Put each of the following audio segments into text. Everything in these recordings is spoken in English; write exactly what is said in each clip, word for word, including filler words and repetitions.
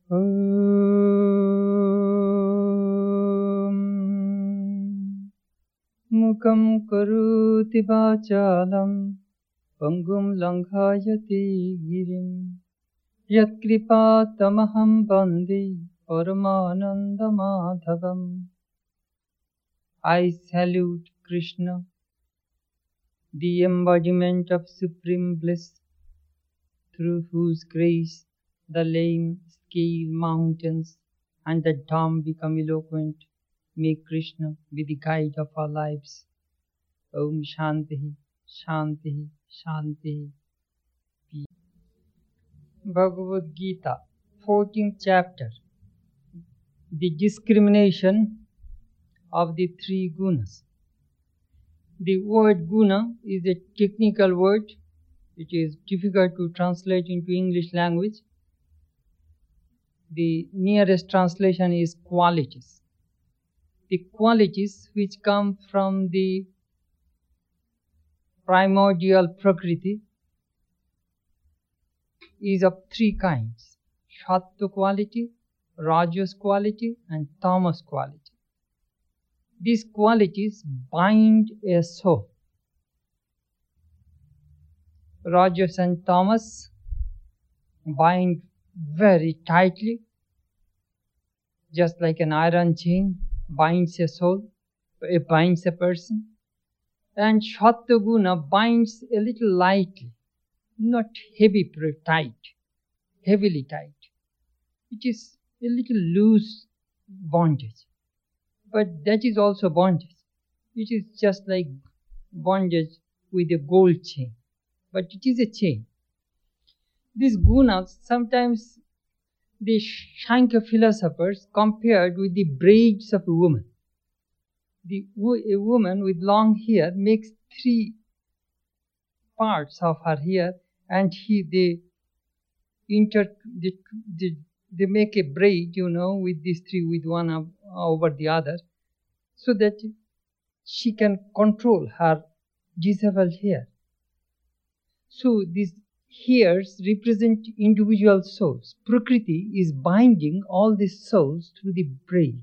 Om Mukam Karoti Vachalam Pangum Langhayati Girim Yat Kripa Tamaham Bandi Paramananda Madhavam. I salute Krishna, the embodiment of supreme bliss, through whose grace the lame scale mountains and the dumb become eloquent. May Krishna be the guide of our lives. Om Shanti, Shanti, Shanti. Bhagavad Gita, fourteenth chapter. The discrimination of the three gunas. The word guna is a technical word. It is difficult to translate into English language. The nearest translation is qualities. The qualities which come from the primordial Prakriti is of three kinds: Sattva quality, Rajas quality, and Tamas quality. These qualities bind a soul. Rajas and Tamas bind very tightly, just like an iron chain binds a soul, it binds a person. And Sattva guna binds a little lightly, not heavy tight, heavily tight. It is a little loose bondage. But that is also bondage. It is just like bondage with a gold chain. But it is a chain. These gunas, sometimes the Shankya philosophers compared with the braids of a woman. The, a woman with long hair makes three parts of her hair, and he, they, inter, they, they, they make a braid, you know, with these three, with one of, over the other, so that she can control her disheveled hair. So these hairs represent individual souls. Prakriti is binding all these souls through the braid.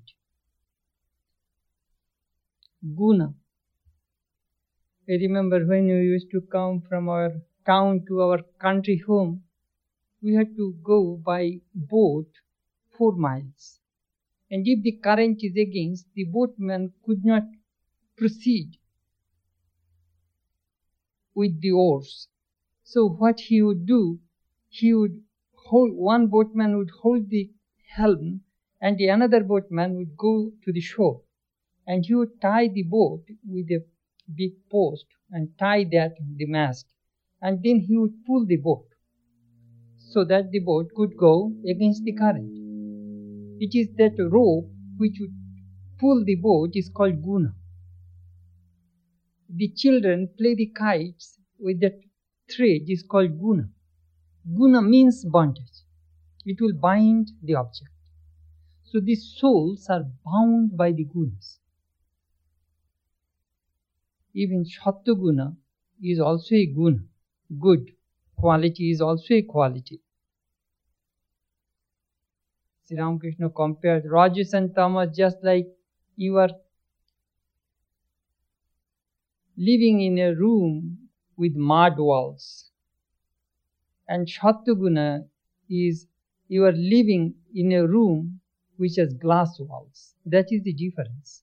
Guna. I remember when we used to come from our town to our country home, we had to go by boat four miles. And if the current is against, the boatman could not proceed with the oars. So what he would do, he would hold, one boatman would hold the helm and the another boatman would go to the shore. And he would tie the boat with a big post and tie that the mast. And then he would pull the boat so that the boat could go against the current. It is that rope which would pull the boat is called guna. The children play the kites with that thread is called guna. Guna means bondage. It will bind the object. So these souls are bound by the gunas. Even Sattva guna is also a guna. Good quality is also a quality. Sri Ramakrishna compared Rajas and Tamas just like you are living in a room with mud walls. And Sattva guna is you are living in a room which has glass walls. That is the difference.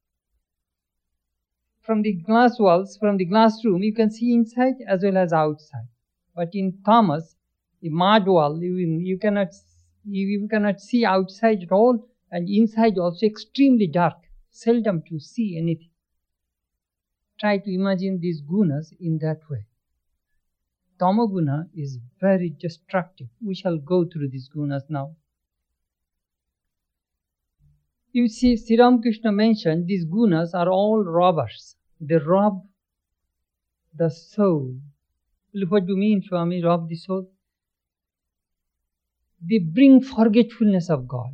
From the glass walls, from the glass room, you can see inside as well as outside. But in Tamas, the mud wall, you, you cannot you, you cannot see outside at all, and inside also extremely dark, seldom to see anything. Try to imagine these gunas in that way. Tamoguna is very destructive. We shall go through these gunas now. You see, Sri Ramakrishna mentioned these gunas are all robbers. They rob the soul. What do you mean, Swami, rob the soul? They bring forgetfulness of God.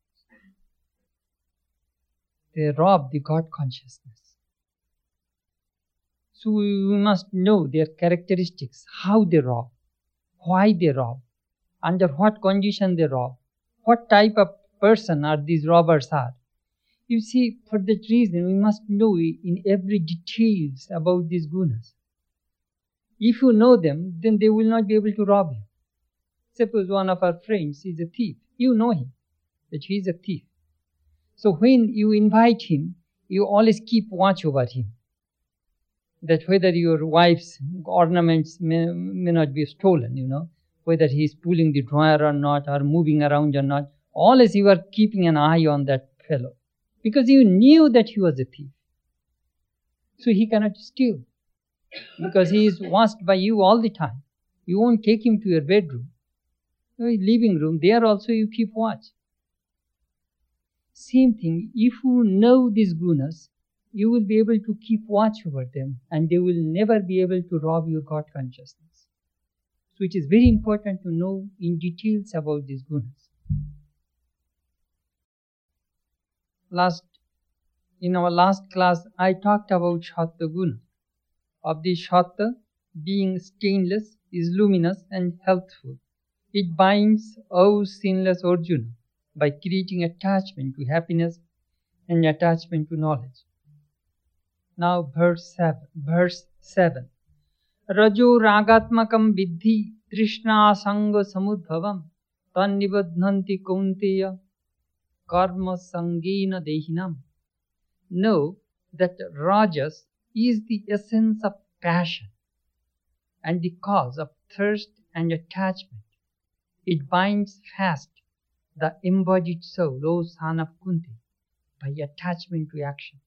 They rob the God consciousness. So we must know their characteristics, how they rob, why they rob, under what condition they rob, what type of person are these robbers are. You see, for that reason, we must know in every details about these gunas. If you know them, then they will not be able to rob you. Suppose one of our friends is a thief. You know him, that he is a thief. So when you invite him, you always keep watch over him. That whether your wife's ornaments may, may not be stolen, you know, whether he is pulling the drawer or not, or moving around or not, always you are keeping an eye on that fellow. Because you knew that he was a thief. So he cannot steal. Because he is watched by you all the time. You won't take him to your bedroom. Your living room, there also you keep watch. Same thing, if you know these gunas, you will be able to keep watch over them, and they will never be able to rob your God consciousness. So it is very important to know in details about these gunas. Last, in our last class, I talked about Shatta guna. Of the Shatta, being stainless, is luminous and healthful. It binds, O sinless Arjuna, by creating attachment to happiness and attachment to knowledge. Now verse seven. Verse seven. Rajo ragatmakam vidhi trishna sanga samudbhavam tannibadhanti kaunteya karma sangena dehinam. Know that rajas is the essence of passion and the cause of thirst and attachment. It binds fast the embodied soul, O son of Kunti, by attachment to action.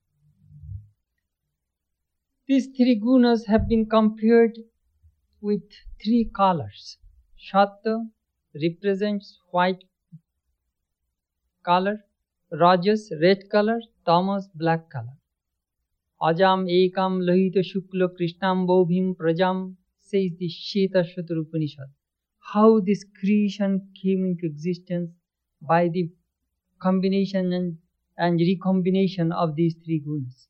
These three gunas have been compared with three colors. Shatta represents white color, Rajas red color, Tamas black color. Ajam ekam lohita shukla krishnam bobhim prajam, says the Shvetashvatara Upanishad. How this creation came into existence by the combination and, and recombination of these three gunas.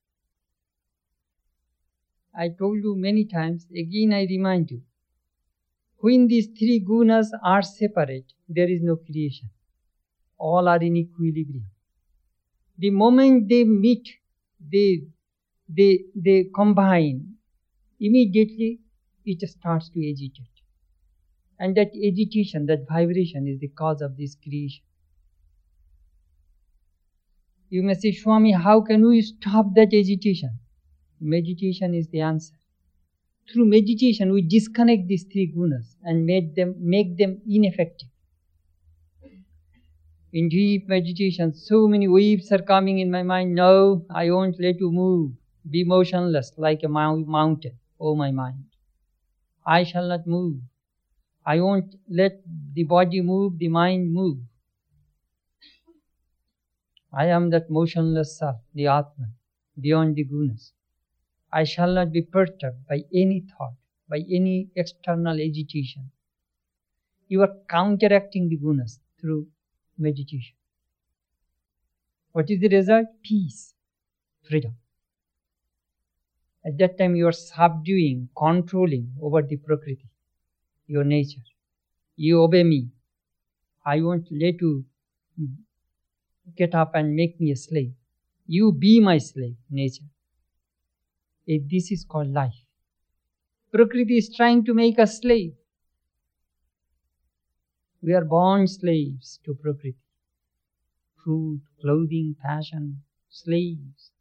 I told you many times, again I remind you, when these three gunas are separate, there is no creation. All are in equilibrium. The moment they meet, they, they, they combine, immediately it starts to agitate. And that agitation, that vibration is the cause of this creation. You may say, Swami, how can we stop that agitation? Meditation is the answer. Through meditation, we disconnect these three gunas and make them, make them ineffective. In deep meditation, so many waves are coming in my mind. No, I won't let you move. Be motionless like a mountain, O my mind. I shall not move. I won't let the body move, the mind move. I am that motionless self, the Atman, beyond the gunas. I shall not be perturbed by any thought, by any external agitation. You are counteracting the gunas through meditation. What is the result? Peace, freedom. At that time you are subduing, controlling over the Prakriti, your nature. You obey me. I won't let you get up and make me a slave. You be my slave, nature. This is called life. Prakriti is trying to make us slave. We are born slaves to Prakriti. Food, clothing, passion, slaves.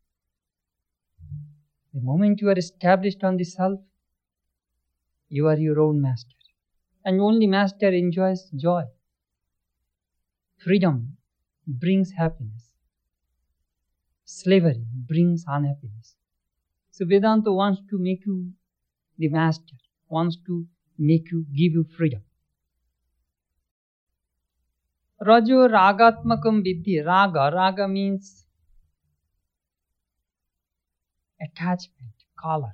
The moment you are established on the self, you are your own master. And only master enjoys joy. Freedom brings happiness. Slavery brings unhappiness. So Vedanta wants to make you the master, wants to make you, give you freedom. Rajo ragatmakam vidhi. Raga. Raga means attachment, color.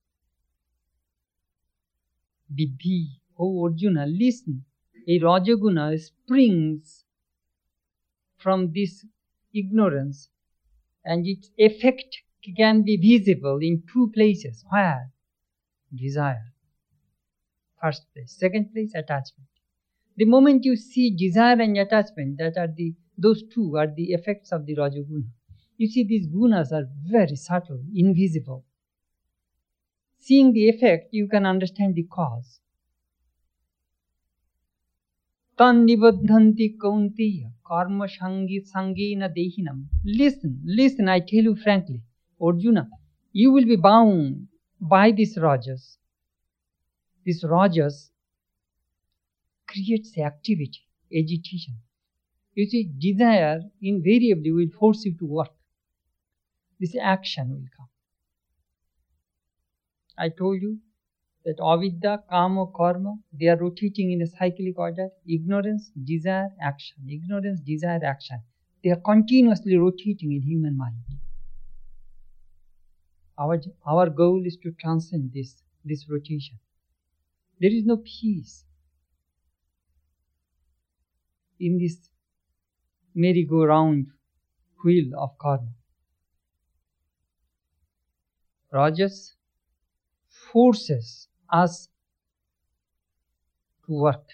Vidhi. Oh Arjuna, listen. A Rajaguna springs from this ignorance, and its effect can be visible in two places. Where? Desire. First place. Second place, attachment. The moment you see desire and attachment, that are the those two are the effects of the Rajoguna. You see, these gunas are very subtle, invisible. Seeing the effect, you can understand the cause. Tan nibadhanti kaunteya karma sangi sangena dehinam. Listen, listen, I tell you frankly, Arjuna, you will be bound by this rajas. This rajas creates activity, agitation. You see, desire invariably will force you to work. This action will come. I told you that avidya, kama, karma, they are rotating in a cyclic order. Ignorance, desire, action. Ignorance, desire, action. They are continuously rotating in human mind. Our, our goal is to transcend this, this rotation. There is no peace in this merry-go-round wheel of karma. Rajas forces us to work.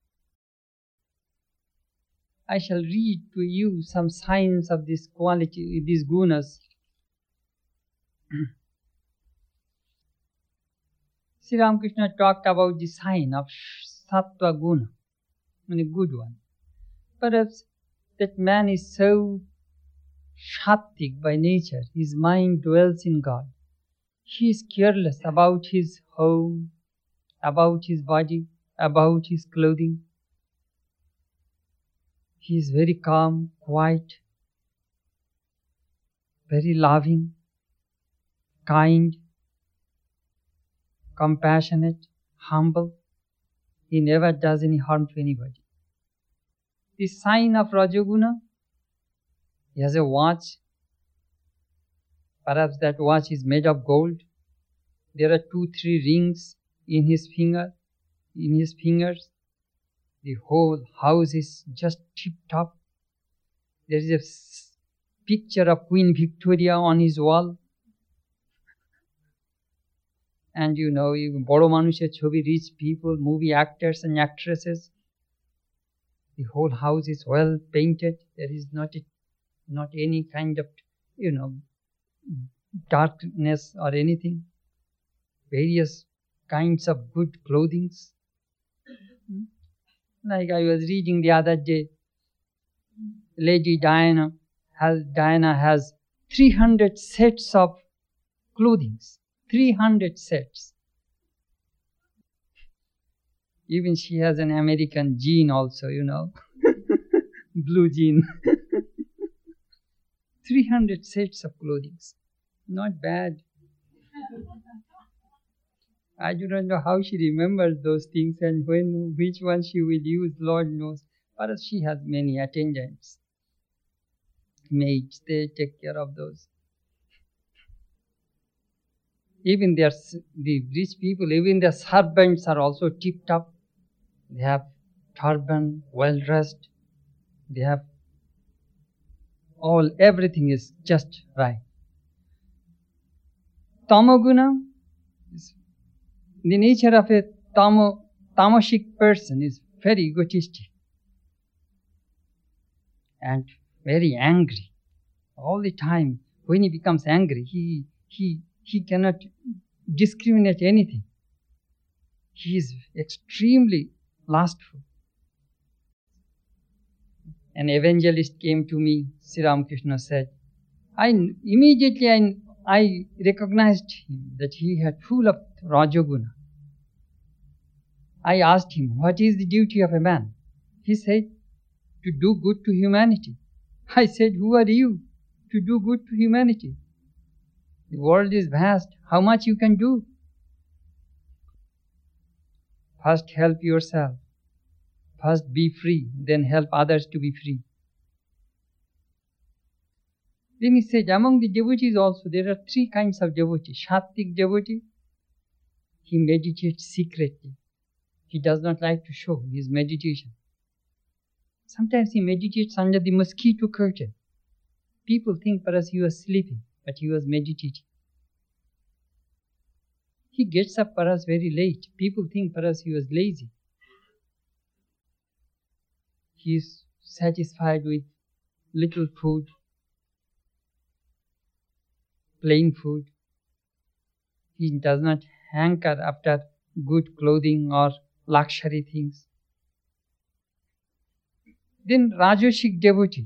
I shall read to you some signs of this quality, these gunas. Sri Ramakrishna talked about the sign of sattva guna, a good one. Perhaps that man is so sattvic by nature, his mind dwells in God. He is careless about his home, about his body, about his clothing. He is very calm, quiet, very loving, kind, compassionate, humble. He never does any harm to anybody. The sign of Rajoguna, he has a watch. Perhaps that watch is made of gold. There are two, three rings in his finger, in his fingers. The whole house is just tip-top. There is a picture of Queen Victoria on his wall. And you know, boro manusher chobi, rich people, movie actors and actresses. The whole house is well painted. There is not a, not any kind of, you know, darkness or anything. Various kinds of good clothing. Like I was reading the other day, Lady Diana has, Diana has three hundred sets of clothing. three hundred sets. Even she has an American jean also, you know. Blue jean. three hundred sets of clothing. Not bad. I do not know how she remembers those things and when, which one she will use, Lord knows. But she has many attendants, maids, they take care of those. Even their, the rich people, even their servants are also tip-top. They have turban, well-dressed. They have all, everything is just right. Tamoguna, the nature of a tamo, tamasic person is very egotistic and very angry. All the time, when he becomes angry, he, he, he cannot discriminate anything. He is extremely lustful. An evangelist came to me, Sri Ramakrishna said. I immediately I, I recognized him that he had full of Rajoguna. I asked him, what is the duty of a man? He said, to do good to humanity. I said, who are you to do good to humanity? The world is vast. How much you can do? First help yourself. First be free, then help others to be free. Then he said, among the devotees also, there are three kinds of devotees. Sattvic devotee, he meditates secretly. He does not like to show his meditation. Sometimes he meditates under the mosquito curtain. People think perhaps he was sleeping, but he was meditating. He gets up perhaps very late. People think perhaps he was lazy. he is satisfied with little food, plain food. He does not hanker after good clothing or luxury things. Then Rajasic devotee,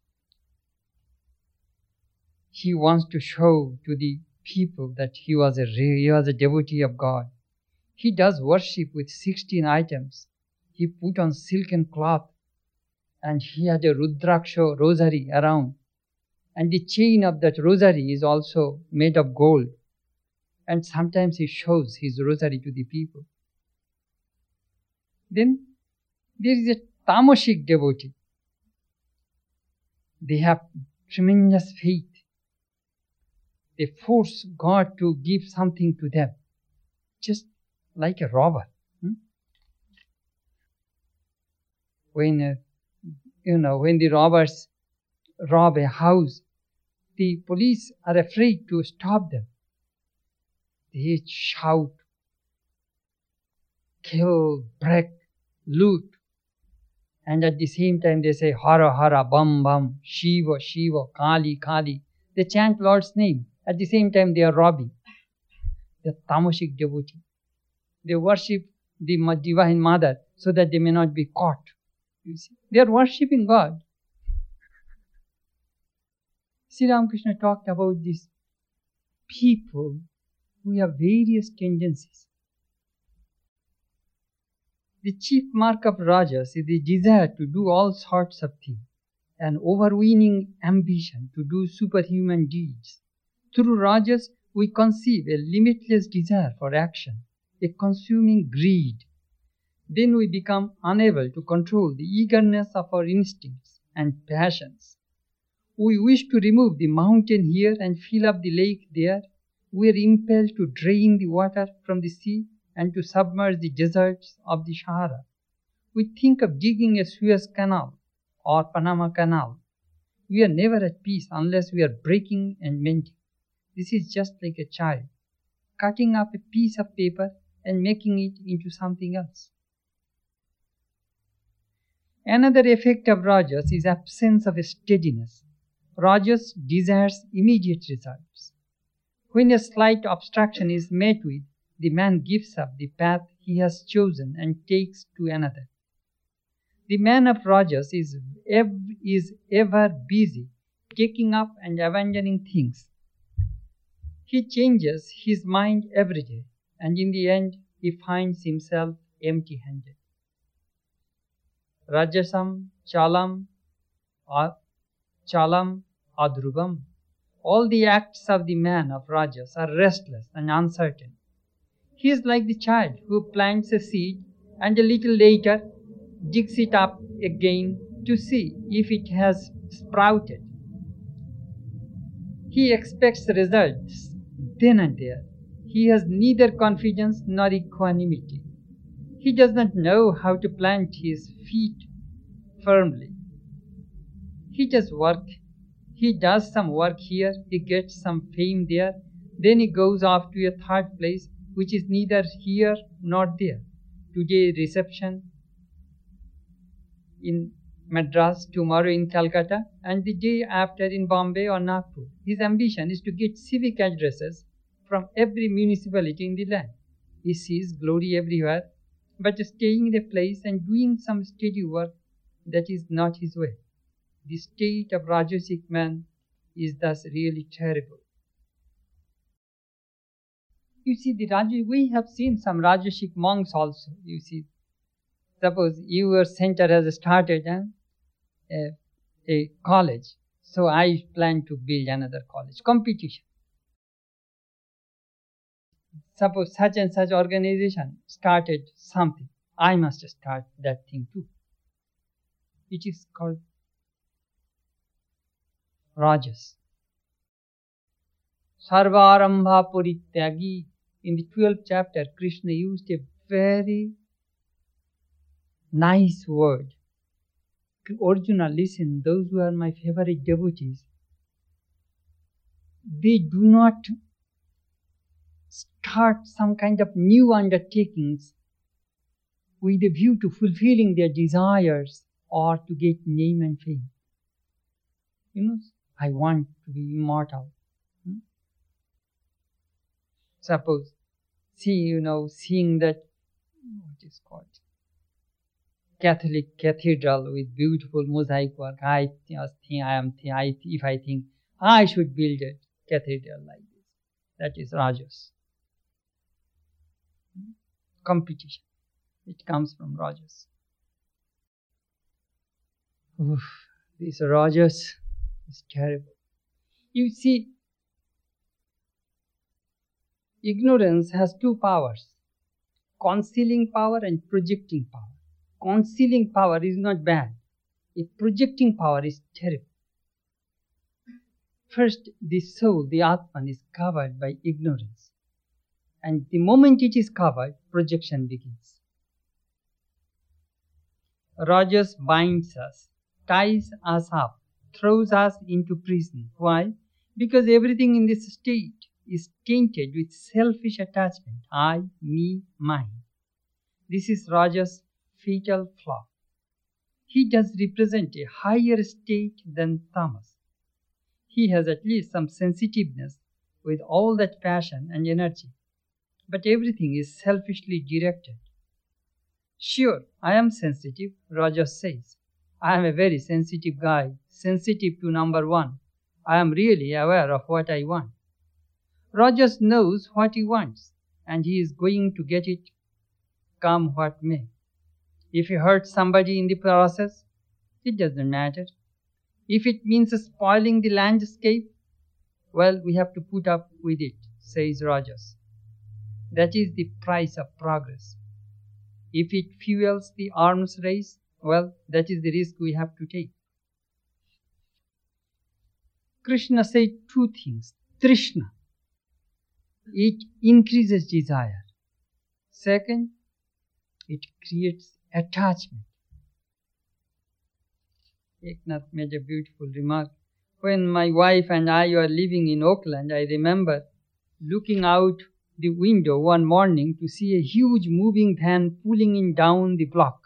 he wants to show to the people that he was a he was a devotee of God. He does worship with sixteen items. He put on silken cloth, and he had a Rudraksha rosary around. And the chain of that rosary is also made of gold. And sometimes he shows his rosary to the people. Then there is a Tamasic devotee. They have tremendous faith. They force God to give something to them, just like a robber. Hmm? When uh, you know when the robbers rob a house, the police are afraid to stop them. They shout, kill, break, loot. And at the same time they say, Hara Hara, Bam Bam, Shiva Shiva, Kali Kali. They chant Lord's name. At the same time they are robbing. The Tamasic devotee. They worship the Divine Mother so that they may not be caught. You see, they are worshipping God. Sri Ramakrishna talked about these people who have various tendencies. The chief mark of Rajas is the desire to do all sorts of things, an overweening ambition to do superhuman deeds. Through Rajas, we conceive a limitless desire for action, a consuming greed. Then we become unable to control the eagerness of our instincts and passions. We wish to remove the mountain here and fill up the lake there. We are impelled to drain the water from the sea and to submerge the deserts of the Sahara. We think of digging a Suez Canal or Panama Canal. We are never at peace unless we are breaking and mending. This is just like a child, cutting up a piece of paper and making it into something else. Another effect of Rajas is absence of steadiness. Rajas desires immediate results. When a slight obstruction is met with, the man gives up the path he has chosen and takes to another. The man of Rajas is ever, is ever busy, taking up and abandoning things. He changes his mind every day, and in the end, he finds himself empty-handed. Rajasam, Chalam, Chalam, Adrubam. All the acts of the man of Rajas are restless and uncertain. He is like the child who plants a seed and a little later digs it up again to see if it has sprouted. He expects results then and there. He has neither confidence nor equanimity. He does not know how to plant his feet firmly. He does work. He does some work here, he gets some fame there, then he goes off to a third place which is neither here nor there. Today reception in Madras, tomorrow in Calcutta, and the day after in Bombay or Nagpur. His ambition is to get civic addresses from every municipality in the land. He sees glory everywhere, but staying in a place and doing some steady work, that is not his way. The state of Rajasic man is thus really terrible. You see, the Raj- we have seen some Rajasic monks also. You see, suppose your center has started eh, a, a college, so I plan to build another college. Competition. Suppose such and such organization started something, I must start that thing too. It is called Rajas. Sarvarambha Purityagi. In the twelfth chapter, Krishna used a very nice word. Arjuna, listen, those who are my favorite devotees, they do not start some kind of new undertakings with a view to fulfilling their desires or to get name and fame. You know, I want to be immortal. Hmm? Suppose, see, you know, seeing that, what is called, Catholic cathedral with beautiful mosaic work, I just think, I am, I, if I think, I should build a cathedral like this. That is Rajas. Competition. It comes from Rajas. Oof, this Rajas is terrible. You see, ignorance has two powers, concealing power and projecting power. Concealing power is not bad. A projecting power is terrible. First, the soul, the Atman, is covered by ignorance. And the moment it is covered, projection begins. Rajas binds us, ties us up, throws us into prison. Why? Because everything in this state is tainted with selfish attachment. I, me, mine. This is Rajas' fatal flaw. He does represent a higher state than Tamas. He has at least some sensitiveness with all that passion and energy. But everything is selfishly directed. Sure, I am sensitive, Rajas says. I am a very sensitive guy, sensitive to number one. I am really aware of what I want. Rajas knows what he wants, and he is going to get it, come what may. If he hurts somebody in the process, it doesn't matter. If it means spoiling the landscape, well, we have to put up with it, says Rajas. That is the price of progress. If it fuels the arms race, well, that is the risk we have to take. Krishna said two things. Trishna, it increases desire. Second, it creates attachment. Eknath made a beautiful remark. When my wife and I were living in Oakland, I remember looking out the window one morning to see a huge moving van pulling in down the block.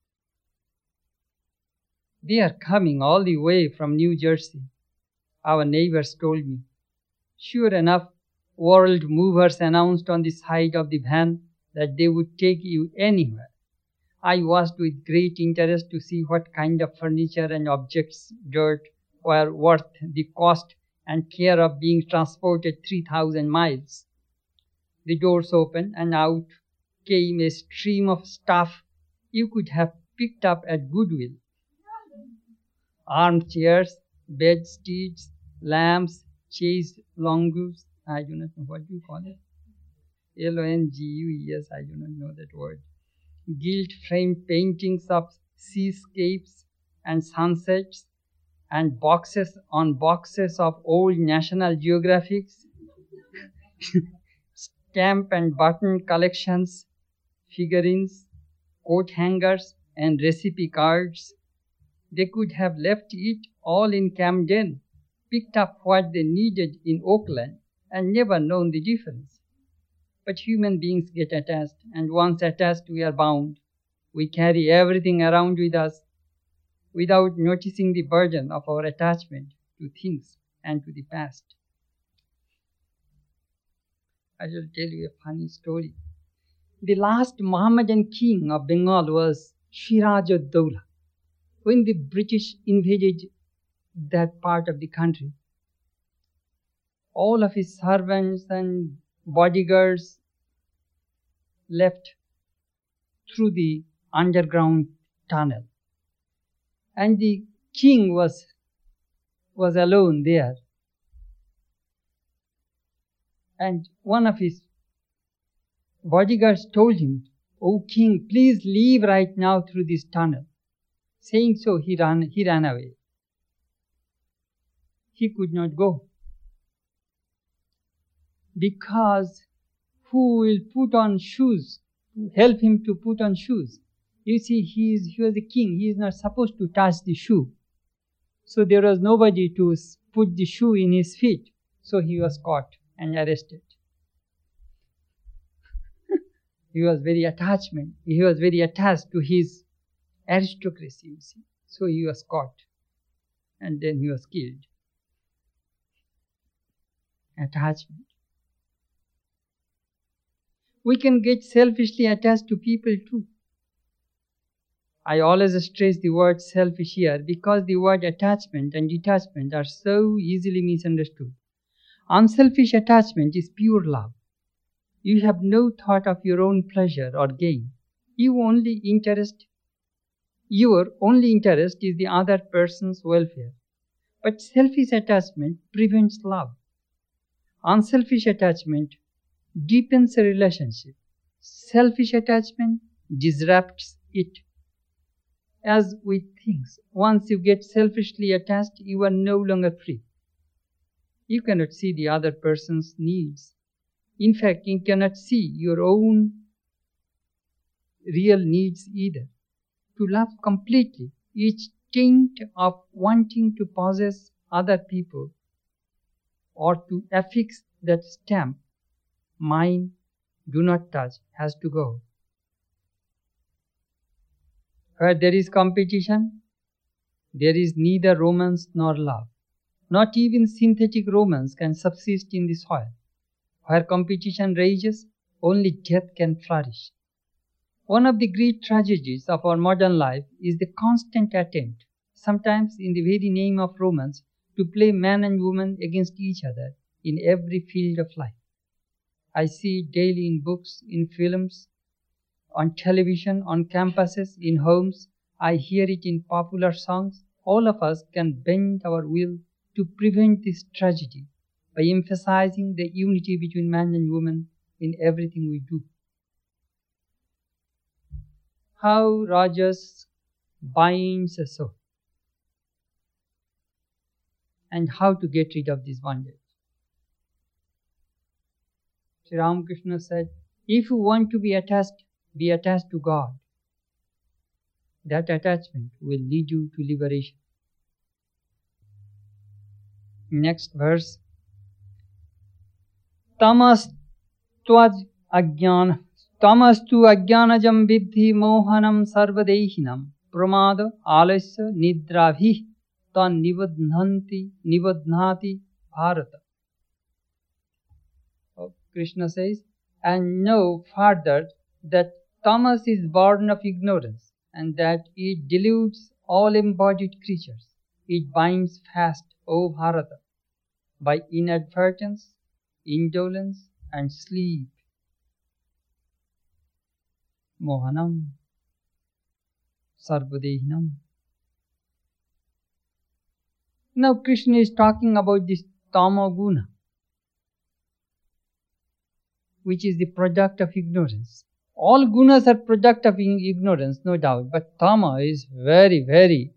They are coming all the way from New Jersey, our neighbors told me. Sure enough, world movers announced on the side of the van that they would take you anywhere. I watched with great interest to see what kind of furniture and objects, dirt, were worth the cost and care of being transported three thousand miles. The doors opened and out came a stream of stuff you could have picked up at Goodwill. Armchairs, bedsteads, lamps, chaise longues, I do not know what you call it. L O N G U E S, I do not know that word. Gilt-framed paintings of seascapes and sunsets, and boxes on boxes of old National Geographics, stamp and button collections, figurines, coat hangers, and recipe cards. They could have left it all in Camden, picked up what they needed in Oakland, and never known the difference. But human beings get attached, and once attached, we are bound. We carry everything around with us without noticing the burden of our attachment to things and to the past. I will tell you a funny story. The last Mohammedan king of Bengal was Siraj-ud-Dowla. When the British invaded that part of the country, all of his servants and bodyguards left through the underground tunnel. And the king was, was alone there. And one of his bodyguards told him, "Oh king, please leave right now through this tunnel." Saying so, he ran, he ran away. He could not go. Because who will put on shoes, help him to put on shoes? You see, he, is, he was a king. He is not supposed to touch the shoe. So there was nobody to put the shoe in his feet. So he was caught and arrested. He was very attachment. He was very attached to his aristocracy, you see. So he was caught and then he was killed. Attachment. We can get selfishly attached to people too. I always stress the word selfish here because the word attachment and detachment are so easily misunderstood. Unselfish attachment is pure love. You have no thought of your own pleasure or gain. You only interest, your only interest is the other person's welfare. But selfish attachment prevents love. Unselfish attachment deepens a relationship. Selfish attachment disrupts it. As with things, once you get selfishly attached, you are no longer free. You cannot see the other person's needs. In fact, you cannot see your own real needs either. To love completely, each taint of wanting to possess other people or to affix that stamp, mine, do not touch, has to go. Where there is competition, there is neither romance nor love. Not even synthetic romance can subsist in the soil. Where competition rages, only death can flourish. One of the great tragedies of our modern life is the constant attempt, sometimes in the very name of romance, to play man and woman against each other in every field of life. I see it daily in books, in films, on television, on campuses, in homes. I hear it in popular songs. All of us can bend our will to prevent this tragedy by emphasizing the unity between man and woman in everything we do. How Rajas binds a soul and how to get rid of this bondage. Sri Ramakrishna said, if you want to be attached, be attached to God. That attachment will lead you to liberation. Next verse. Tamas twaj ajnana tamastu ajnanajam vidhi mohanam sarvadehinam pramada alasya nidrabhi tan nivadhanti nivadhnati bharata. Oh, Krishna says, and know further that tamas is born of ignorance and that it deludes all embodied creatures. It binds fast, O Bharata, by inadvertence, indolence and sleep. Mohanam sarvadehinam. Now Krishna is talking about this tamoguna, which is the product of ignorance. All gunas are product of ignorance, no doubt, but tama is very, very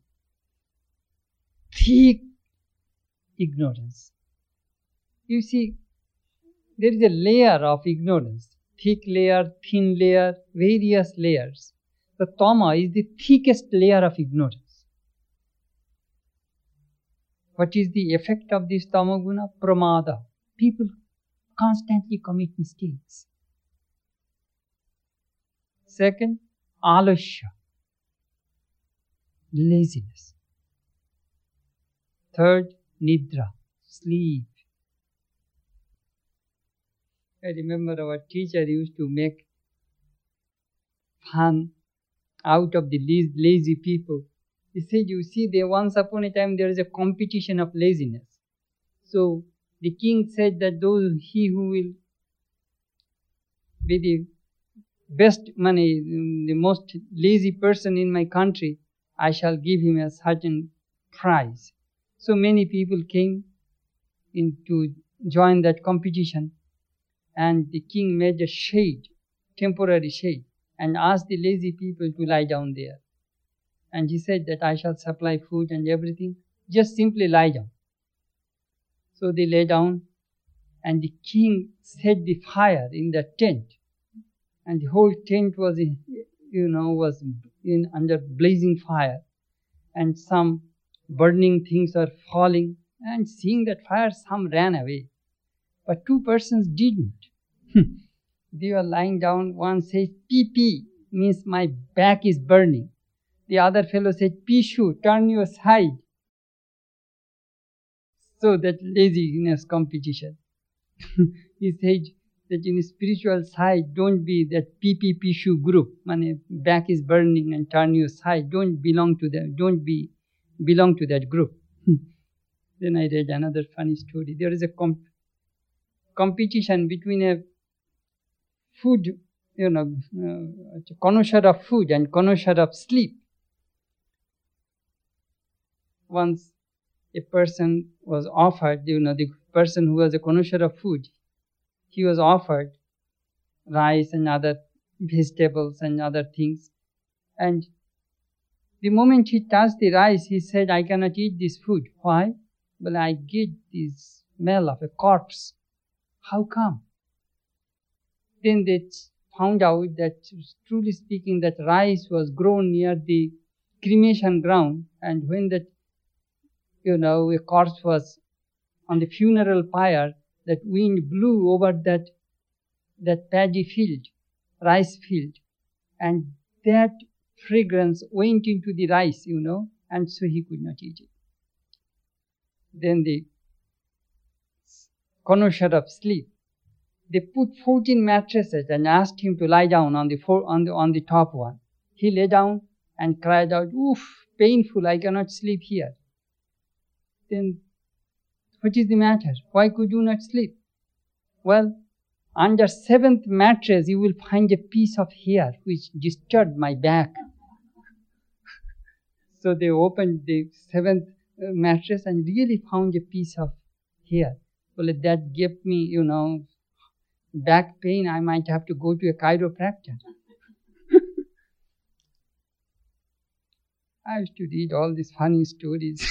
thick ignorance. You see, there is a layer of ignorance, thick layer, thin layer, various layers. The tama is the thickest layer of ignorance. What is the effect of this tamoguna? Pramada. People constantly commit mistakes. Second, alasya, laziness. Third, nidra, sleep. I remember our teacher used to make fun out of the lazy people. He said, you see, there once upon a time there is a competition of laziness. So the king said that those he who will be the best money, the most lazy person in my country, I shall give him a certain prize. So many people came in to join that competition, and the king made a shade, temporary shade, and asked the lazy people to lie down there. And he said that I shall supply food and everything, just simply lie down. So they lay down, and the king set the fire in the tent, and the whole tent was, in, you know, was in under blazing fire, and some burning things are falling. And seeing that fire, some ran away, but two persons didn't. They were lying down. One says, "Pee pee," means my back is burning. The other fellow said, Pishu, turn your side. So that laziness competition. He said that in spiritual side, don't be that P P Pishu group. Mane, back is burning and turn your side. Don't belong to them. Don't be belong to that group. Then I read another funny story. There is a comp- competition between a food, you know, uh, connoisseur of food and connoisseur of sleep. Once a person was offered, you know, the person who was a connoisseur of food, he was offered rice and other vegetables and other things. And the moment he touched the rice, he said, I cannot eat this food. Why? Well, I get the smell of a corpse. How come? Then they found out that, truly speaking, that rice was grown near the cremation ground, and when that, you know, a corpse was on the funeral pyre, that wind blew over that that paddy field, rice field, and that fragrance went into the rice, you know, and so he could not eat it. Then the connoisseur of sleep, they put fourteen mattresses and asked him to lie down on the, four, on the on the top one. He lay down and cried out, "Oof, painful, I cannot sleep here." Then, what is the matter? Why could you not sleep? Well, under seventh mattress you will find a piece of hair which disturbed my back. So they opened the seventh mattress and really found a piece of hair. Well, that gave me, you know, back pain. I might have to go to a chiropractor. I used to read all these funny stories.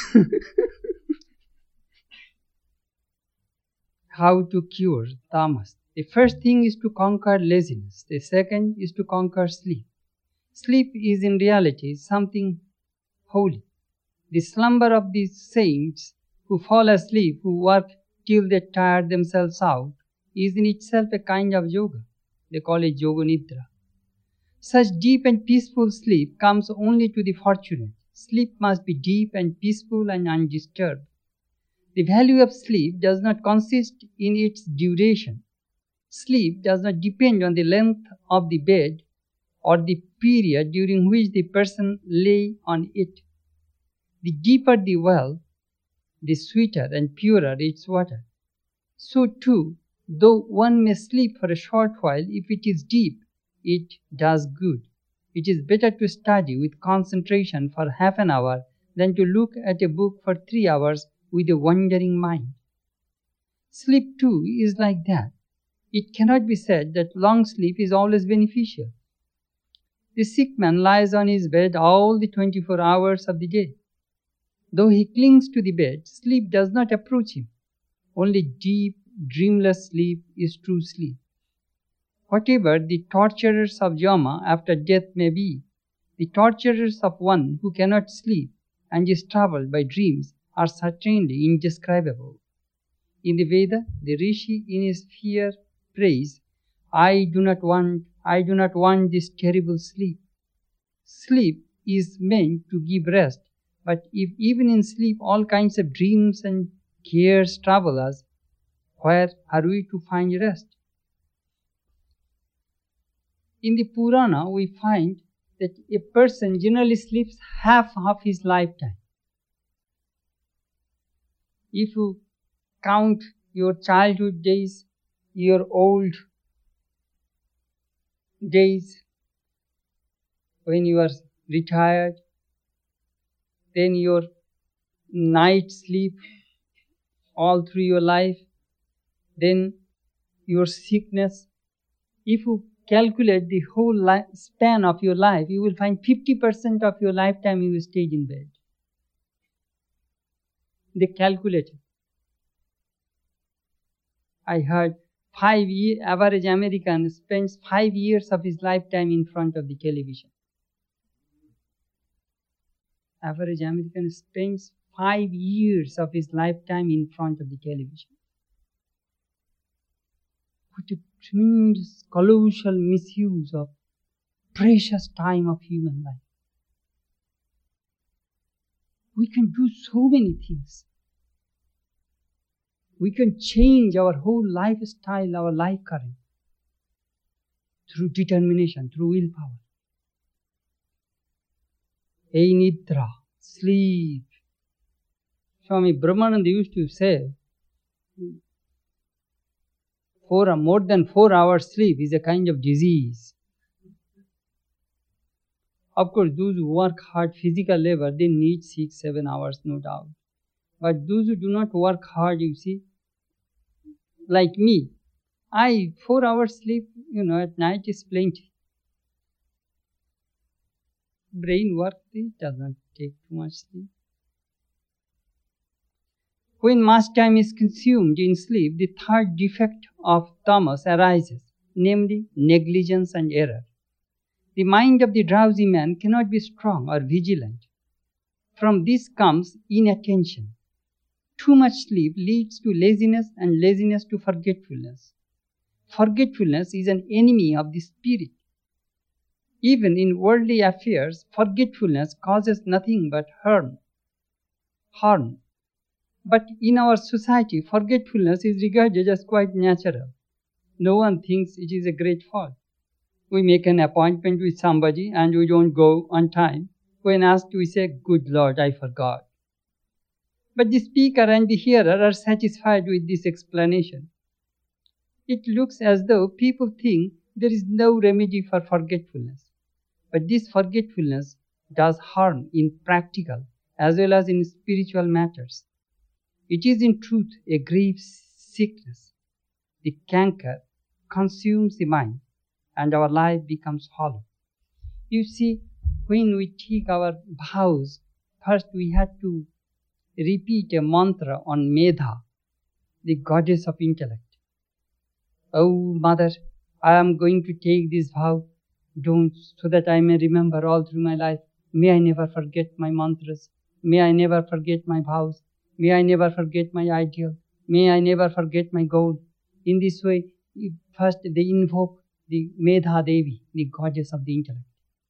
How to cure tamas. The first thing is to conquer laziness. The second is to conquer sleep. Sleep is in reality something holy. The slumber of the saints who fall asleep, who work till they tire themselves out, is in itself a kind of yoga. They call it yoga nidra. Such deep and peaceful sleep comes only to the fortunate. Sleep must be deep and peaceful and undisturbed. The value of sleep does not consist in its duration. Sleep does not depend on the length of the bed or the period during which the person lay on it. The deeper the well, the sweeter and purer its water. So too, though one may sleep for a short while, if it is deep, it does good. It is better to study with concentration for half an hour than to look at a book for three hours with a wandering mind. Sleep too is like that. It cannot be said that long sleep is always beneficial. The sick man lies on his bed all the twenty-four hours of the day. Though he clings to the bed, sleep does not approach him. Only deep, dreamless sleep is true sleep. Whatever the torturers of Yama after death may be, the torturers of one who cannot sleep and is troubled by dreams are certainly indescribable. In the Veda, the Rishi in his fear prays, I do not want, I do not want this terrible sleep. Sleep is meant to give rest, but if even in sleep all kinds of dreams and cares trouble us, where are we to find rest? In the Purana, we find that a person generally sleeps half of his lifetime. If you count your childhood days, your old days, when you are retired, then your night sleep all through your life, then your sickness. If you calculate the whole life, span of your life, you will find fifty percent of your lifetime you stayed in bed. They calculated. I heard five year, average American spends five years of his lifetime in front of the television. Average American spends five years of his lifetime in front of the television. What a tremendous, colossal misuse of precious time of human life. we can do so many things. We can change our whole lifestyle, our life current, through determination, through willpower. Hey Nidra, sleep. Swami Brahmananda used to say, for more than four hours sleep is a kind of disease. Of course, those who work hard physical labor, they need six, seven hours, no doubt. But those who do not work hard, you see, like me, I, four hours sleep, you know, at night is plenty. Brain work, it does not take too much sleep. When much time is consumed in sleep, the third defect of tamas arises, namely negligence and error. The mind of the drowsy man cannot be strong or vigilant. From this comes inattention. Too much sleep leads to laziness, and laziness to forgetfulness. Forgetfulness is an enemy of the spirit. Even in worldly affairs, forgetfulness causes nothing but harm. Harm. But in our society, forgetfulness is regarded as quite natural. No one thinks it is a great fault. We make an appointment with somebody and we don't go on time. When asked, we say, "Good Lord, I forgot." But the speaker and the hearer are satisfied with this explanation. It looks as though people think there is no remedy for forgetfulness. But this forgetfulness does harm in practical as well as in spiritual matters. It is in truth a grave sickness. The canker consumes the mind and our life becomes hollow. You see, when we take our vows, first we had to repeat a mantra on Medha, the goddess of intellect. Oh, Mother, I am going to take this vow, don't, so that I may remember all through my life. May I never forget my mantras. May I never forget my vows. May I never forget my ideal. May I never forget my goal. In this way, first they invoke the Medha Devi, the goddess of the intellect,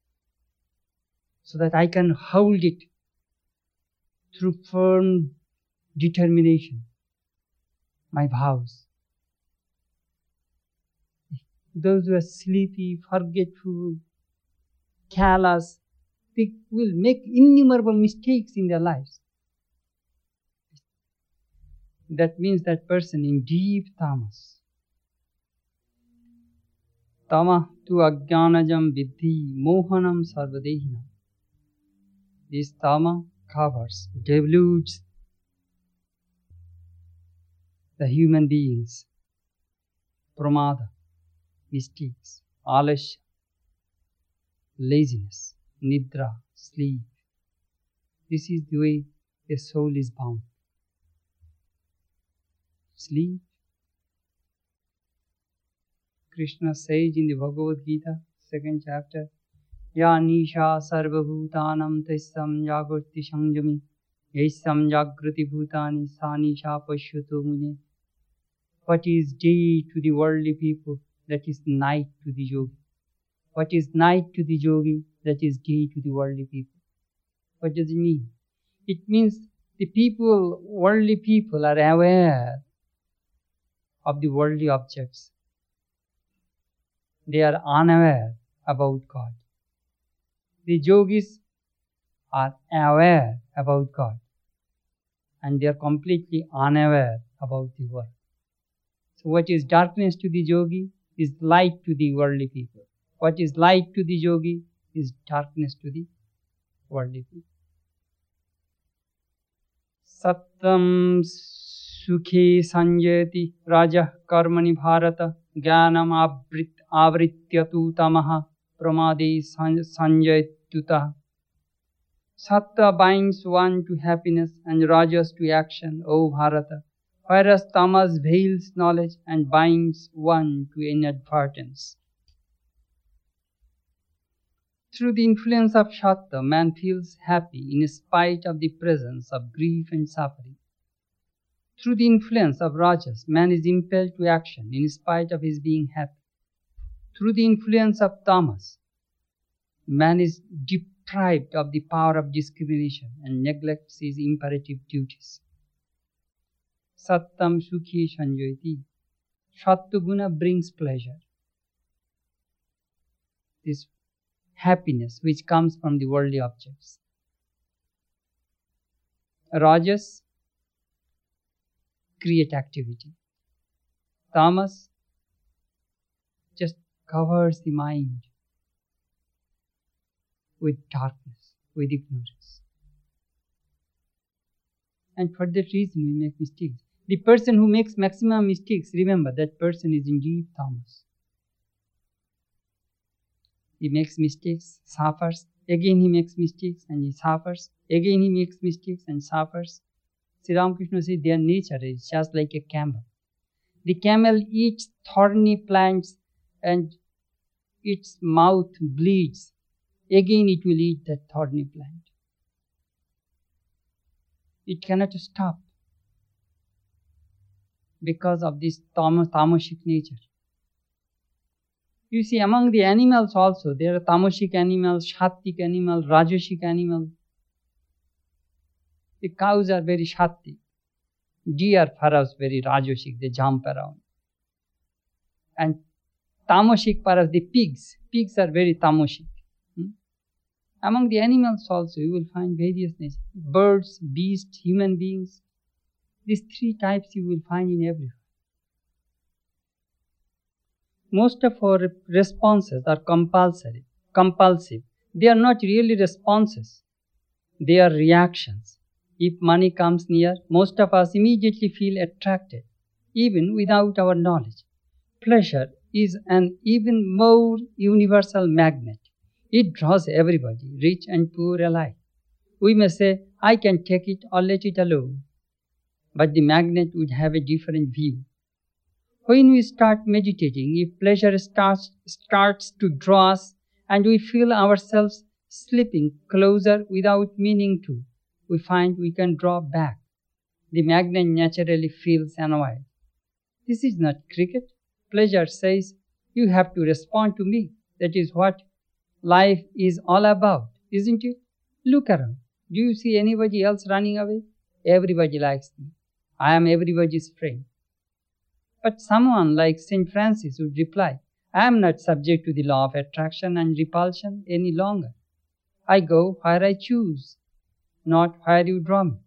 so that I can hold it through firm determination, my vows. Those who are sleepy, forgetful, callous, they will make innumerable mistakes in their lives. That means that person in deep tamas. Tama tu ajnanajam vidhi mohanam sarvadehina. This tama covers, deludes the human beings. Pramada, mistakes, alasya, laziness, nidra, sleep. This is the way a soul is bound. Sleep. Krishna says in the Bhagavad Gita, second chapter, Ya nisha sarva bhutanam taisam jagurti sanjami yaisam jagrati bhutani sa nisha pasyato mune. What is day to the worldly people, that is night to the yogi. What is night to the yogi, that is day to the worldly people. What does it mean? It means the people, worldly people are aware of the worldly objects. They are unaware about God. The yogis are aware about God, and they are completely unaware about the world. So what is darkness to the yogi is light to the worldly people. What is light to the yogi is darkness to the worldly people. Sattam sukhe sanjayati raja karmani bharata jnanam avrityatu tamaha pramade sanjayatuta. Sattva binds one to happiness and rajas to action, O Bharata, whereas tamas veils knowledge and binds one to inadvertence. Through the influence of Sattva, man feels happy in spite of the presence of grief and suffering. Through the influence of Rajas, man is impelled to action in spite of his being happy. Through the influence of Tamas, man is deprived of the power of discrimination and neglects his imperative duties. Sattam Sukhi Sanjoyti. Sattva brings pleasure. This happiness which comes from the worldly objects. Rajas create activity. Tamas just covers the mind with darkness, with ignorance. And for that reason we make mistakes. The person who makes maximum mistakes, remember, that person is indeed tamas. He makes mistakes, suffers, again he makes mistakes and he suffers, again he makes mistakes and suffers. Sri Ramakrishna says their nature is just like a camel. The camel eats thorny plants and its mouth bleeds. Again it will eat that thorny plant. It cannot stop because of this tam- tamasic nature. You see, among the animals also, there are tamasic animals, sattvic animals, rajasic animals. The cows are very sattvic. Deer, perhaps, very rajasic, they jump around. And tamasic, perhaps, the pigs. Pigs are very tamasic. Hmm? Among the animals also, you will find various natures. Birds, beasts, human beings. These three types you will find in everyone. Most of our responses are compulsory, compulsive. They are not really responses. They are reactions. If money comes near, most of us immediately feel attracted, even without our knowledge. Pleasure is an even more universal magnet. It draws everybody, rich and poor alike. We may say, I can take it or let it alone. But the magnet would have a different view. When we start meditating, if pleasure starts, starts to draw us and we feel ourselves slipping closer without meaning to, we find we can draw back. The magnet naturally feels annoyed. This is not cricket. Pleasure says, you have to respond to me. That is what life is all about, isn't it? Look around. Do you see anybody else running away? Everybody likes me. I am everybody's friend. But someone like Saint Francis would reply, I am not subject to the law of attraction and repulsion any longer. I go where I choose, not where you draw me.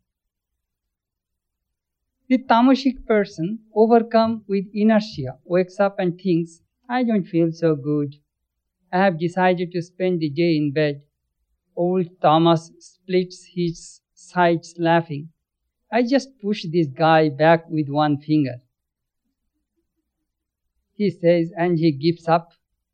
The tamasic person, overcome with inertia, wakes up and thinks, I don't feel so good. I have decided to spend the day in bed. Old Thomas splits his sides laughing. I just push this guy back with one finger. He says, and he gives up.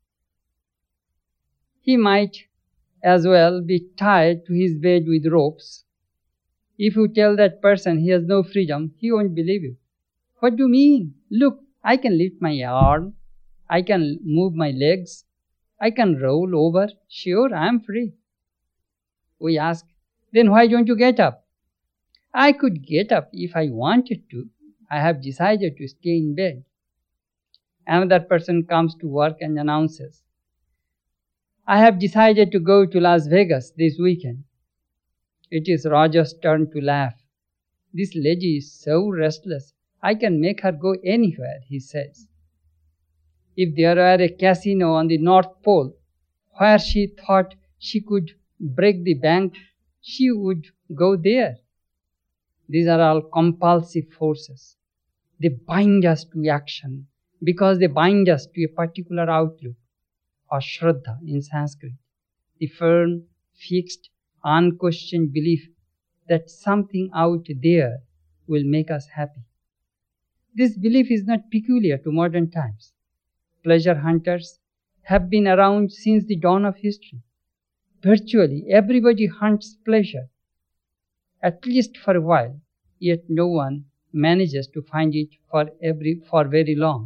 He might as well be tied to his bed with ropes. If you tell that person he has no freedom, he won't believe you. What do you mean? Look, I can lift my arm. I can move my legs. I can roll over. Sure, I am free. We ask, then why don't you get up? I could get up if I wanted to. I have decided to stay in bed. Another person comes to work and announces, I have decided to go to Las Vegas this weekend. It is Roger's turn to laugh. This lady is so restless, I can make her go anywhere, he says. If there were a casino on the North Pole where she thought she could break the bank, she would go there. These are all compulsive forces. They bind us to action because they bind us to a particular outlook, or Shraddha in Sanskrit, the firm, fixed, unquestioned belief that something out there will make us happy. This belief is not peculiar to modern times. Pleasure hunters have been around since the dawn of history. Virtually everybody hunts pleasure, at least for a while, yet no one manages to find it for every for very long.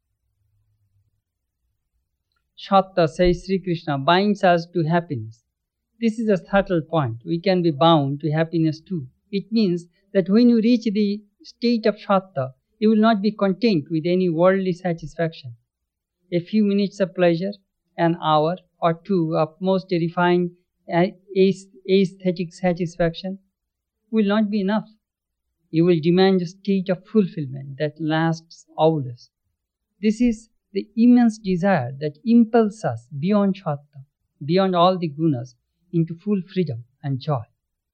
Shatta, says Sri Krishna, binds us to happiness. This is a subtle point. We can be bound to happiness too. It means that when you reach the state of Shatta, you will not be content with any worldly satisfaction. A few minutes of pleasure, an hour or two of most refined aesthetic satisfaction will not be enough. You will demand a state of fulfillment that lasts always. This is the immense desire that impels us beyond Sattva, beyond all the gunas, into full freedom and joy.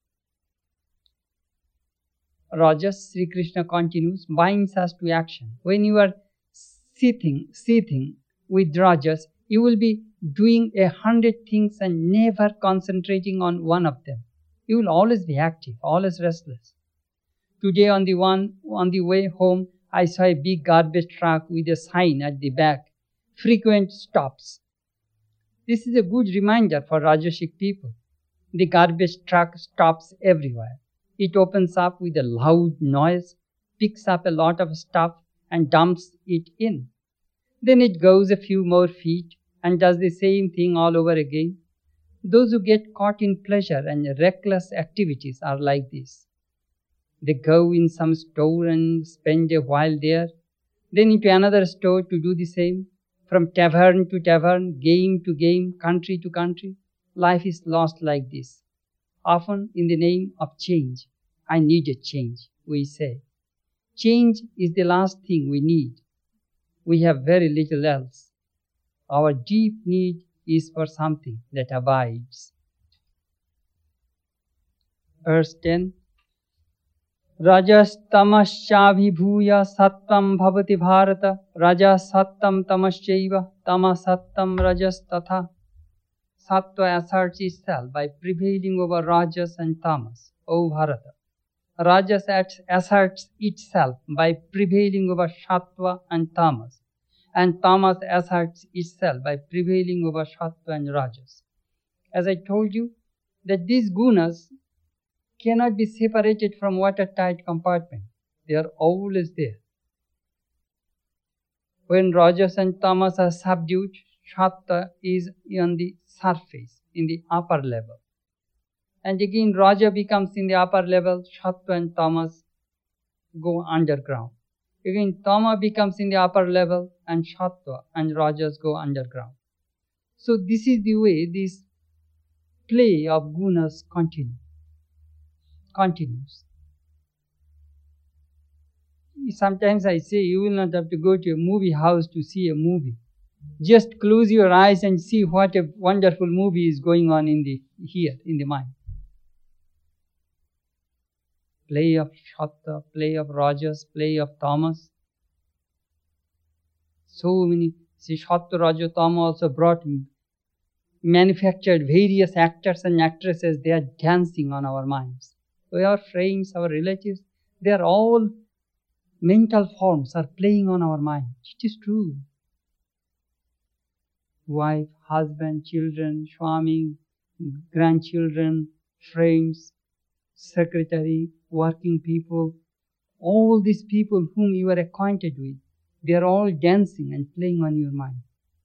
Rajas, Sri Krishna continues, binds us to action. When you are sitting, sitting with Rajas, you will be doing a hundred things and never concentrating on one of them. You will always be active, always restless. Today on the one on the way home, I saw a big garbage truck with a sign at the back, frequent stops. This is a good reminder for Rajasic people. The garbage truck stops everywhere. It opens up with a loud noise, picks up a lot of stuff and dumps it in. Then it goes a few more feet and does the same thing all over again. Those who get caught in pleasure and reckless activities are like this. They go in some store and spend a while there, then into another store to do the same. From tavern to tavern, game to game, country to country, life is lost like this. Often in the name of change. I need a change, we say. Change is the last thing we need. We have very little else. Our deep need is for something that abides. Verse ten. Rajas tamaschabhibhuya sattvam bhavati bharata. Rajas sattam tamaschaiva tamasattam rajas tatha. Sattva asserts itself by prevailing over Rajas and Tamas, O Bharata. Rajas asserts itself by prevailing over Sattva and Tamas, and Tamas asserts itself by prevailing over Sattva and Rajas. As I told you, that these gunas cannot be separated from watertight compartment. They are always there. When Rajas and Tamas are subdued, Sattva is on the surface, in the upper level. And again, Raja becomes in the upper level, Sattva and Tamas go underground. Again, Tama becomes in the upper level, and Sattva and Rajas go underground. So this is the way this play of gunas continue, continues. Sometimes I say you will not have to go to a movie house to see a movie. Just close your eyes and see what a wonderful movie is going on in the here, in the mind. Play of Sattva, play of Rajas, play of Tamas. So many, see, Sattva, Raja, Tama also brought, manufactured various actors and actresses. They are dancing on our minds. Our friends, our relatives, they are all mental forms are playing on our mind. It is true. Wife, husband, children, Swami, grandchildren, friends, secretary, working people, all these people whom you are acquainted with, they are all dancing and playing on your mind.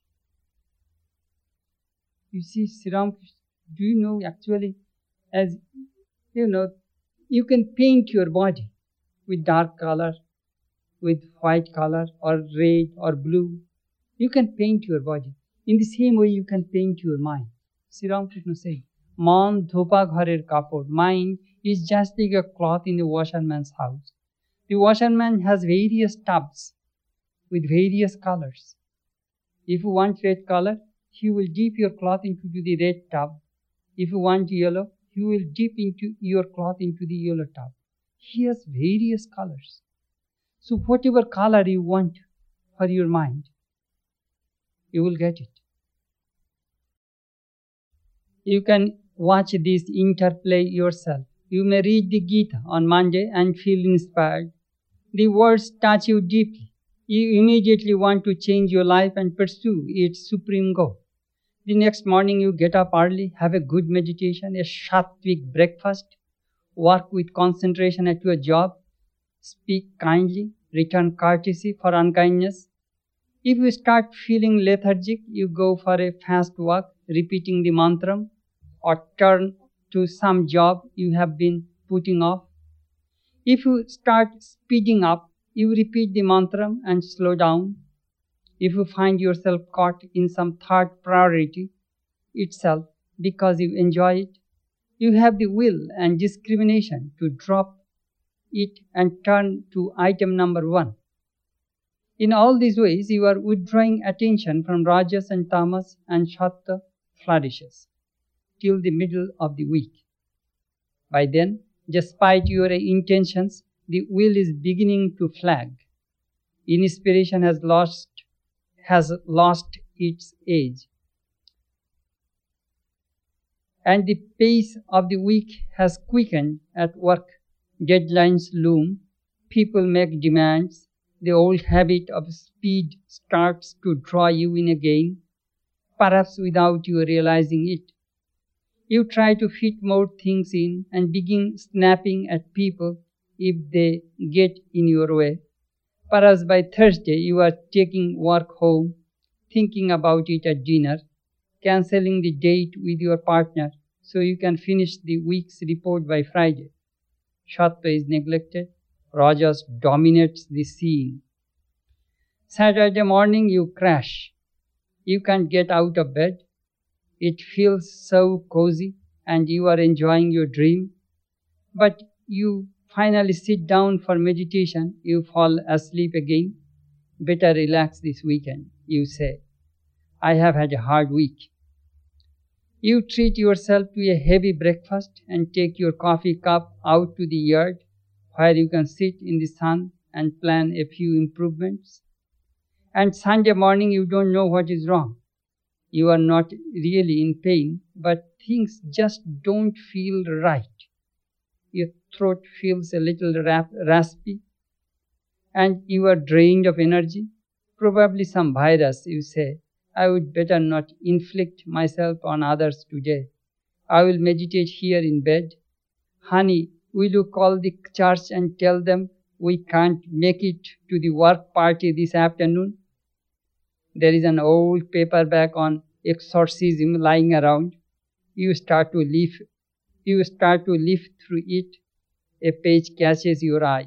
You see, Sri Ramakrishna, do you know actually, as you know, you can paint your body with dark color, with white color, or red or blue. You can paint your body. In the same way, you can paint your mind. Sri Ramakrishna says, Man dhopa gharer kapod. Mind is just like a cloth in the washerman's house. The washerman has various tubs with various colors. If you want red color, he will dip your cloth into the red tub. If you want yellow, he will dip into your cloth into the yellow tub. He has various colors. So whatever color you want for your mind, you will get it. You can watch this interplay yourself. You may read the Gita on Monday and feel inspired. The words touch you deeply. You immediately want to change your life and pursue its supreme goal. The next morning you get up early, have a good meditation, a sattvic breakfast, work with concentration at your job, speak kindly, return courtesy for unkindness. If you start feeling lethargic, you go for a fast walk, repeating the mantra, or turn to some job you have been putting off. If you start speeding up, you repeat the mantra and slow down. If you find yourself caught in some third priority itself, because you enjoy it. You have the will and discrimination to drop it and turn to item number one. In all these ways, you are withdrawing attention from Rajas and Tamas, and Sattva flourishes till the middle of the week. By then, despite your intentions, the will is beginning to flag. Inspiration has lost, has lost its edge, and the pace of the week has quickened at work. Deadlines loom, people make demands, the old habit of speed starts to draw you in again, perhaps without you realizing it. You try to fit more things in and begin snapping at people if they get in your way. Perhaps by Thursday you are taking work home, thinking about it at dinner, cancelling the date with your partner so you can finish the week's report by Friday. Sattva is neglected. Rajas dominates the scene. Saturday morning you crash. You can't get out of bed. It feels so cozy and you are enjoying your dream. But you finally sit down for meditation. You fall asleep again. Better relax this weekend, you say. I have had a hard week. You treat yourself to a heavy breakfast and take your coffee cup out to the yard where you can sit in the sun and plan a few improvements. And Sunday morning you don't know what is wrong. You are not really in pain, but things just don't feel right. Your throat feels a little rap- raspy and you are drained of energy. Probably some virus, you say. I would better not inflict myself on others today. I will meditate here in bed. Honey, will you call the church and tell them we can't make it to the work party this afternoon? There is an old paperback on exorcism lying around. You start to leaf, you start to leaf through it. A page catches your eye.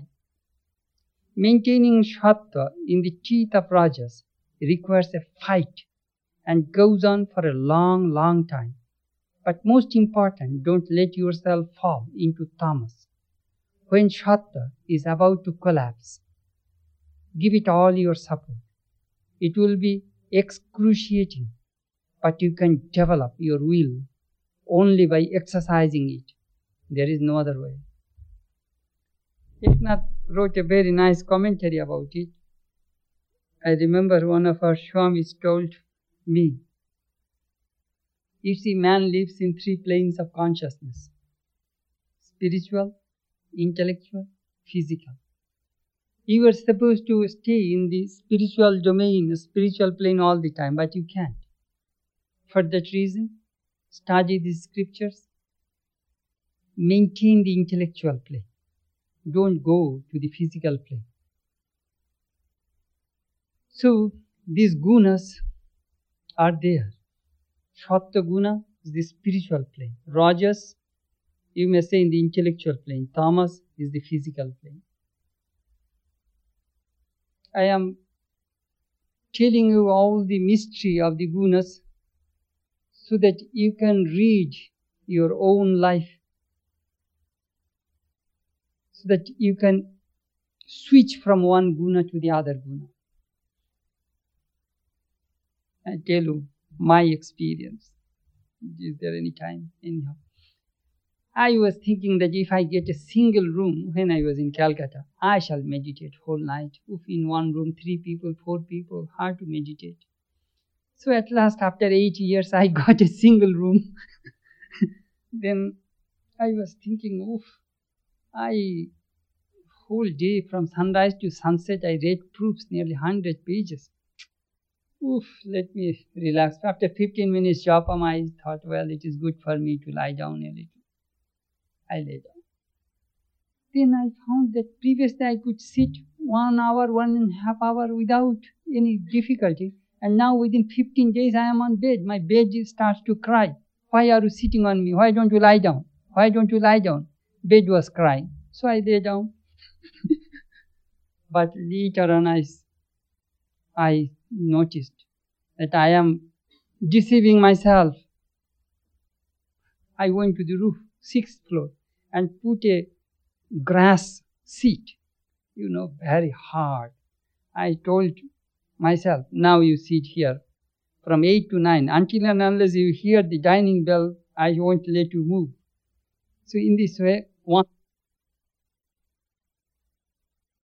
Maintaining Sattva in the teeth of Rajas requires a fight and goes on for a long, long time. But most important, don't let yourself fall into tamas. When Sattva is about to collapse, give it all your support. It will be excruciating, but you can develop your will only by exercising it. There is no other way. Eknath wrote a very nice commentary about it. I remember one of our Swamis told me, you see, man lives in three planes of consciousness: spiritual, intellectual, physical. You are supposed to stay in the spiritual domain, the spiritual plane all the time, but you can't. For that reason, study the scriptures, maintain the intellectual plane. Don't go to the physical plane. So, these gunas are there. Sattva guna is the spiritual plane. Rajas, you may say, in the intellectual plane. Tamas is the physical plane. I am telling you all the mystery of the gunas so that you can read your own life, so that you can switch from one guna to the other guna. I tell you my experience. Is there any time? Anyhow. I was thinking that if I get a single room when I was in Calcutta, I shall meditate whole night. If in one room, three people, four people, hard to meditate. So at last, after eight years, I got a single room. Then I was thinking, oof, I, whole day from sunrise to sunset, I read proofs, nearly one hundred pages. Oof, let me relax. After fifteen minutes japa, I thought, well, it is good for me to lie down a little. I lay down. Then I found that previously I could sit one hour, one and a half hour without any difficulty. And now within fifteen days I am on bed. My bed starts to cry. Why are you sitting on me? Why don't you lie down? Why don't you lie down? Bed was crying. So I lay down. But later on I, I noticed that I am deceiving myself. I went to the roof, sixth floor, and put a grass seat, you know, very hard. I told myself, now you sit here from eight to nine. Until and unless you hear the dining bell, I won't let you move. So in this way, one